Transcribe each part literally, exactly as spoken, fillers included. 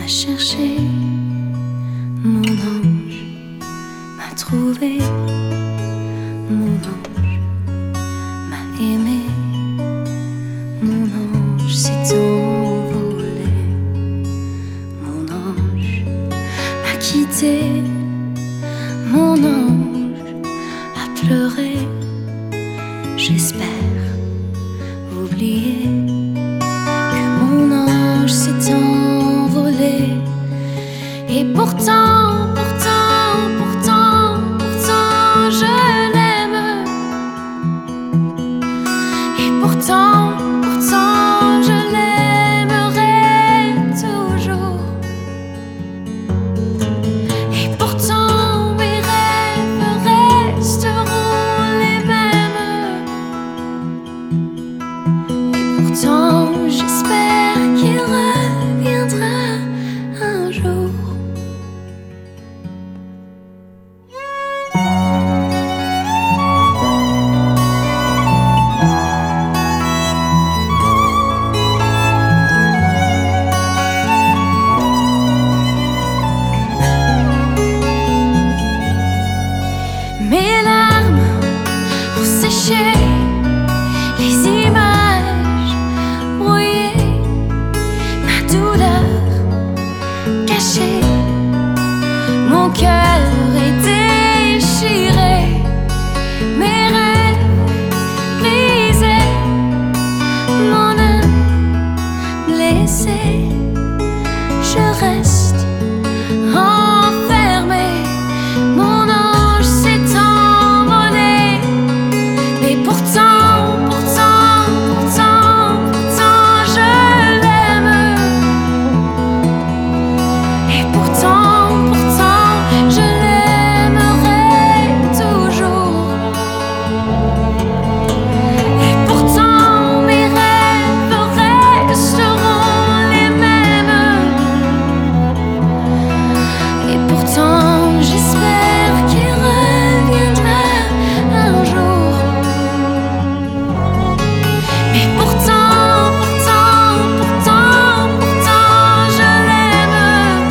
m'a cherché, mon ange m'a trouvé, mon ange m'a aimé, mon ange s'est envolé, mon ange m'a quitté, mon ange a pleuré. J'espère oublier que mon ange s'est envolé. Et pourtant, pourtant, pourtant, pourtant, je l'aime. Et pourtant, pourtant, je l'aimerai toujours. Et pourtant, mes rêves resteront les mêmes. Et pourtant, j'espère qu'il reviendra un jour. Mes larmes ont séché, les images brouillées, ma douleur cachée, mon cœur est déchiré, mes rêves brisés, mon âme blessée. Je reste enfermée, mon ange s'est envolé. Mais pourtant, pourtant, pourtant, pourtant, je l'aime. Et pourtant, pourtant, je l'aimerai toujours. Et pourtant, mes rêves resteront les mêmes. Et pourtant, j'espère qu'il reviendra un jour. Mais pourtant, pourtant, pourtant, pourtant, je l'aime.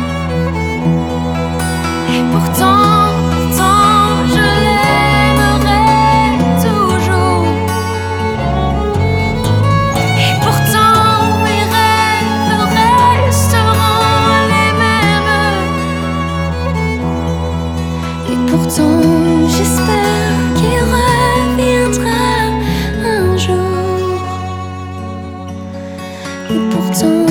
Et pourtant, pourtant, je l'aimerai toujours. Et pourtant, mes rêves resteront les mêmes. Et pourtant, j'espère qu'il reviendra un jour. Et pourtant,